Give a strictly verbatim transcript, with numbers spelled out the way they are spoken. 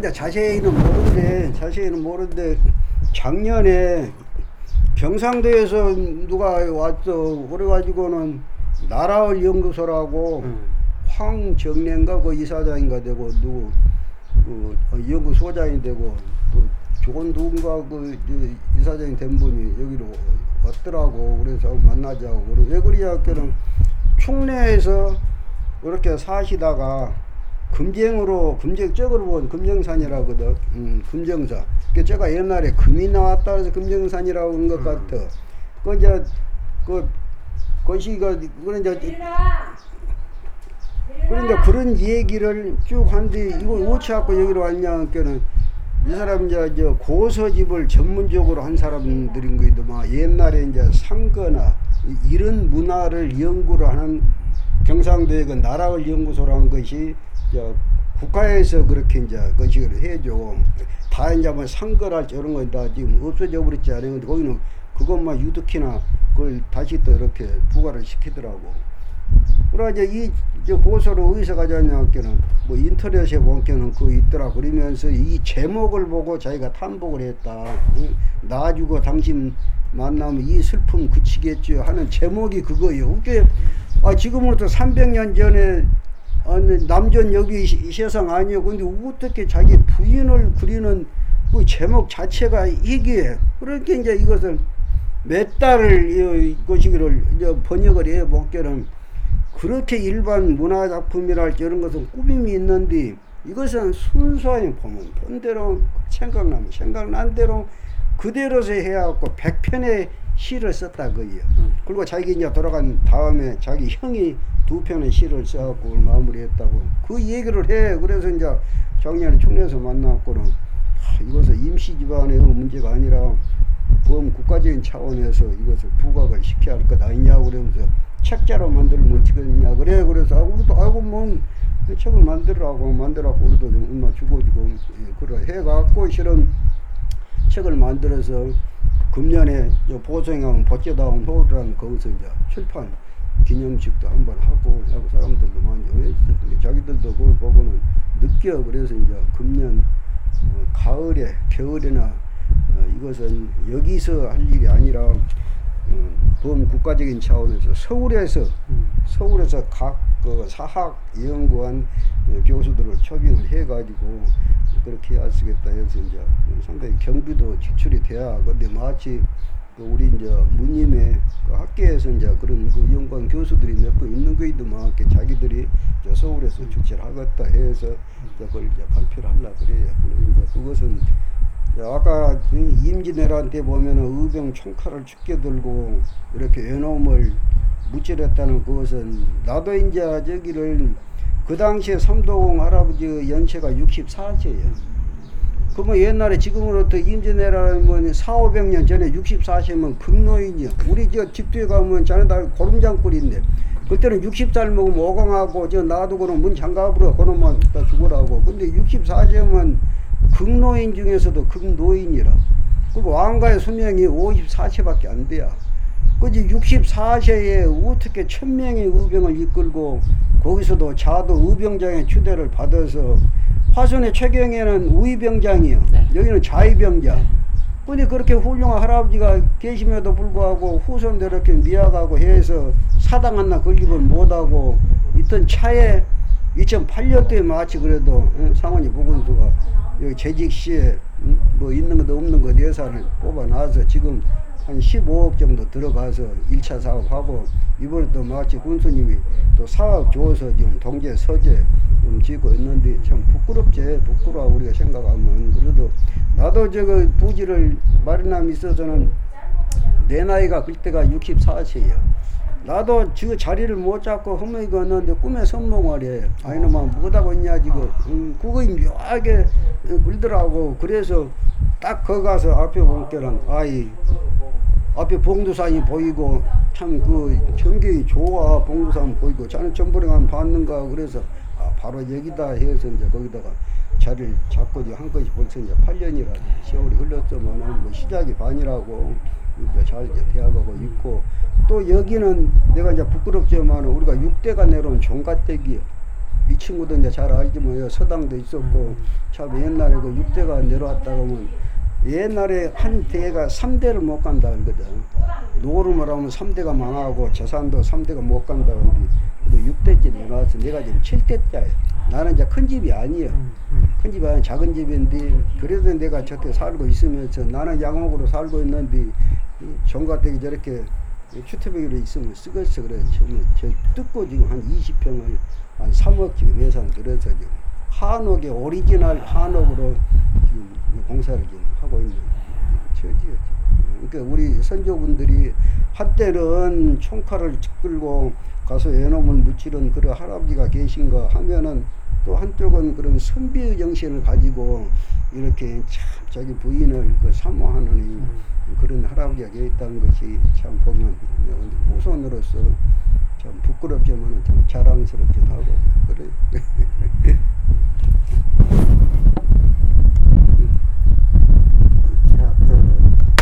자세히는 모르는데 자세히는 모르는데 작년에 경상도에서 누가 왔어 그래가지고는 나라을 연구소라고 음. 황정래인가 그 이사장인가 되고 누구 그 연구소장이 되고 또 좋은 누군가 그 이사장이 된 분이 여기로 왔더라고. 그래서 만나자고. 그래 왜 그러냐 했더니 충내에서 이렇게 사시다가 금쟁으로 금쟁 쪽으로 본 금정산이라거든. 음, 금정산. 그 제가 옛날에 금이 나왔다 해서 금정산이라고 하는 것 같아. 음. 그 이제 그 거시가 그런 이제 그런 이제 그런 얘기를 쭉 하는데 이걸 어찌 갖고 여기로 왔냐 그는 이 사람 이제 저 고서집을 전문적으로 한 사람들인 거이더만 옛날에 이제 상거나 이런 문화를 연구를 하는 경상도의 그 나라을 연구소라는 것이 저 국가에서 그렇게 이제 거시기를 해줘. 다 이제 뭐 상거랄지 이런 건 다 지금 없어져 버렸지 않아요. 거기는 그것만 유득히나 그걸 다시 또 이렇게 부과를 시키더라고. 그래 이제 이 고소를 어디서 가져왔냐께는 뭐 인터넷에 본게는 그거 있더라. 그러면서 이 제목을 보고 자기가 탐복을 했다. 나 주고 당신 만나면 이 슬픔 그치겠죠 하는 제목이 그거예요. 그게 아 지금으로부터 삼백 년 전에 아니, 남전 여기 이 세상 아니에요. 근데 어떻게 자기 부인을 그리는 그 제목 자체가 이게 그렇게 이제 이것을 몇 달을 이것이기를 이제 번역을 해 볼게는 그렇게 일반 문화 작품이랄지 이런 것은 꾸밈이 있는데 이것은 순수하게 보면 본 대로 생각나면 생각난 대로 그대로서 해갖고 백 편의 시를 썼다 그예요. 음. 그리고 자기 이제 돌아간 다음에 자기 형이 두 편의 시를 써갖고 마무리했다고 그 얘기를 해. 그래서 이제 작년에 충내에서 만났고는 하, 이것은 임시 집안의 문제가 아니라 보험 국가적인 차원에서 이것을 부각을 시켜야 할 것 아니냐고 그러면서 책자로 만들면 어찌겠냐 그래. 그래서 아, 우리도 아이고 뭐 책을 만들라고 만들라고 우리도 좀 얼마 주고 주고 예, 그래 해갖고 실은 책을 만들어서 금년에 보성형 보채다운 호르라는 거기서 이제 출판 기념식도 한번 하고 하고 사람들도 많이 오해했어. 자기들도 그걸 보고는 느껴. 그래서 이제 금년 어, 가을에 겨울에나 어, 이것은 여기서 할 일이 아니라 어, 범 국가적인 차원에서 서울에서 음. 서울에서 각 그 사학 연구원 어, 교수들을 초빙을 해가지고 그렇게 해야 쓰겠다 해서 이제 상당히 경비도 지출이 돼야. 근데 마치 그 우리 이제 무님의 그 학계에서 이제 그런 그 연구원 교수들이 몇 분 있는 거이더만 자기들이 이제 서울에서 주최를 하겠다 해서 이제 그걸 이제 발표를 하려 그래요. 이제 그것은 아까 임진왜란때 보면은 의병 총칼을 죽게 들고 이렇게 외놈을 무찔했다는 그것은 나도 이제 저기를 그 당시에 삼도공 할아버지 연세가 육십사 세예요. 그러면 옛날에 지금으로부터 임진왜란은 사오백 년 전에 육십사 세면 극노인이요. 우리 저 집도에 가면 자네들 고름장꿀인데 그때는 육십 살 먹으면 오강하고 저 놔두고는 문 장갑으로 그놈만 다 죽으라고. 근데 육십사 세면 극노인 중에서도 극노인이라. 그리고 왕가의 수명이 오십사 세밖에 안 돼요. 그지 육십사 세에 어떻게 천명의 의병을 이끌고 거기서도 자도 의병장의 추대를 받아서 화순의 최경에는 우의병장이요. 네. 여기는 자의병장. 네. 근데 그렇게 훌륭한 할아버지가 계심에도 불구하고 후손들 이렇게 미약하고 해서 사당 하나 걸리걸 못하고 있던 차에 이천팔 년도에 마치 그래도 상원이 보건소가 여기 재직시에 뭐 있는 것도 없는 것 예산을 뽑아놔서 지금 한 십오억 정도 들어가서 일 차 사업하고 이번에 또 마치 군수님이 또 사업 줘서 지금 동계 서재 좀 짓고 있는데 참 부끄럽지. 부끄러워 우리가 생각하면. 그래도 나도 저거 부지를 마련함이 있어서는 내 나이가 그때가 육십사 세예요. 나도 저 자리를 못 잡고 허물이 걷는데 꿈에 선몽하래. 아이놈아 뭐하고 있냐 지금. 음, 그거 묘하게 굴더라고. 그래서 딱 거기 가서 앞에 보니까는 아이 앞에 봉두산이 보이고 참 그 전경이 좋아. 봉두산 보이고 자는 전부에 가면 봤는가. 그래서 아 바로 여기다 해서 이제 거기다가 자리를 잡고 한 것이 벌써 이제 팔 년이라 세월이 흘렀지만 뭐 시작이 반이라고 이제 잘 이제 대학하고 있고. 또 여기는 내가 이제 부끄럽지만 우리가 육 대가 내려온 종갓댁이요. 이 친구도 이제 잘 알지 뭐요. 서당도 있었고 참 옛날에 그 육 대가 내려왔다 그러면 옛날에 한 대가 삼 대를 못 간다 그러거든. 노름을 하면 삼 대가 망하고 재산도 삼 대가 못 간다 그러는데 육 대째 내려와서 내가 지금 칠 대째야. 나는 이제 큰 집이 아니에요. 큰 집이 아니라 작은 집인데 그래도 내가 저때 살고 있으면서 나는 양옥으로 살고 있는데 정가댁이 저렇게 주택비로 있으면 쓰겠어. 그래 처음에 저 뜯고 지금 한 이십 평을 한 삼억 지금 예산 들어서 지금 한옥의 오리지널 한옥으로 지금 공사를 지금 하고 있는 처지요. 지금. 그러니까 우리 선조분들이 한때는 총칼을 끌고 가서 애놈을 묻히는 그런 할아버지가 계신가 하면은 또 한쪽은 그런 선비의 정신을 가지고 이렇게 참 자기 부인을 그 사모하는 음. 그런 할아버지가 있다는 것이 참 보면 후손으로서 참 부끄럽지만 참 자랑스럽기도 하고 그래.